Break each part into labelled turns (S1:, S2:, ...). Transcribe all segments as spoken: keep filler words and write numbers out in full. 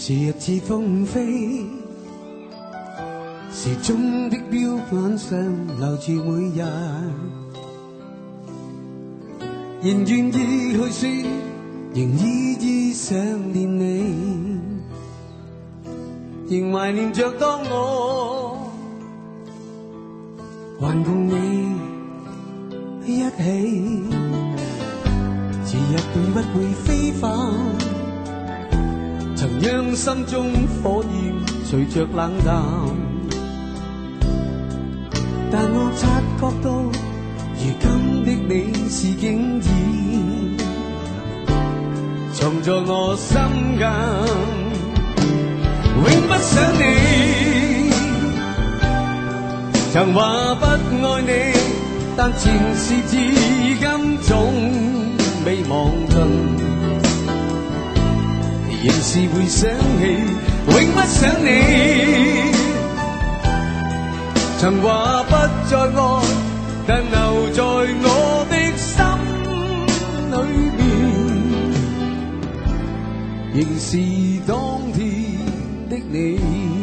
S1: 是日似風飛，時鐘的錶板上留住每日，仍願意去說，仍依依想念你，仍懷念着當我還共你一起，時日永不會飛返，曾讓心中火焰隨着冷淡，但我察覺到如今的你是經已藏在我心間，永不想你，曾話不愛你，但前事至今總未忘盡，仍是會想起，永不想你。曾話不再愛，但留在我的心裏面，仍是當天的你。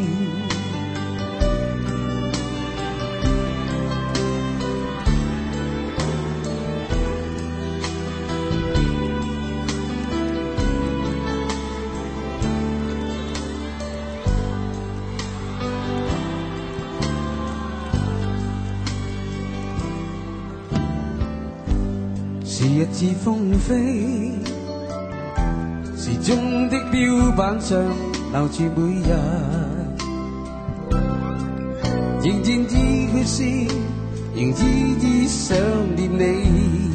S1: 是日似風飛，時鐘的錶板上留住每日，仍然依去思，仍依依想念你，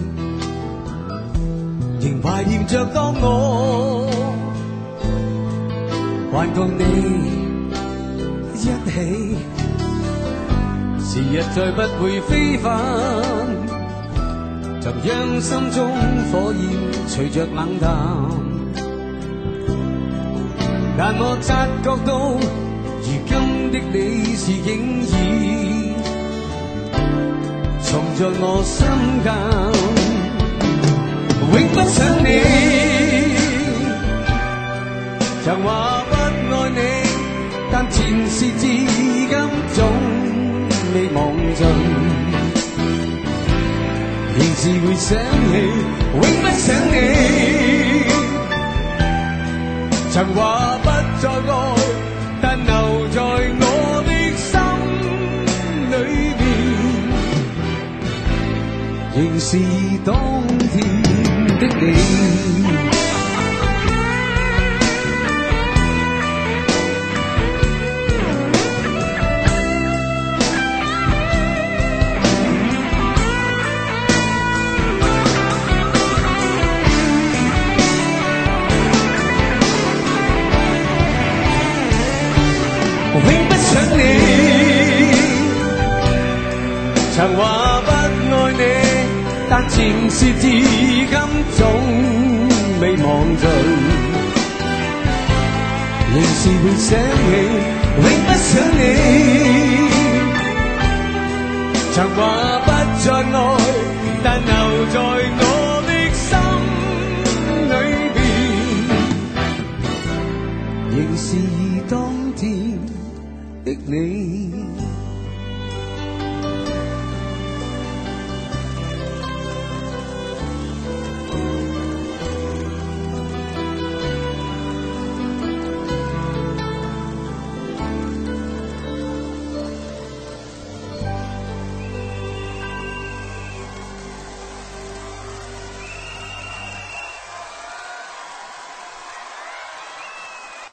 S1: 仍懷念着當我還共你一起，時日再不會飛返，曾讓心中火焰隨着冷淡，但我察覺到如今的你是經已藏在我心間，永不想你，曾話不愛你，但前事至今總未忘盡，仍是會想起，永不想你。曾話不再愛，但留在我的心裏面，仍是當天的你。永不想你，曾話不愛你，但前事至今總未忘盡，仍是會想起，永不想你，曾話不再愛，但留在我的心裏邊，仍是當天的你。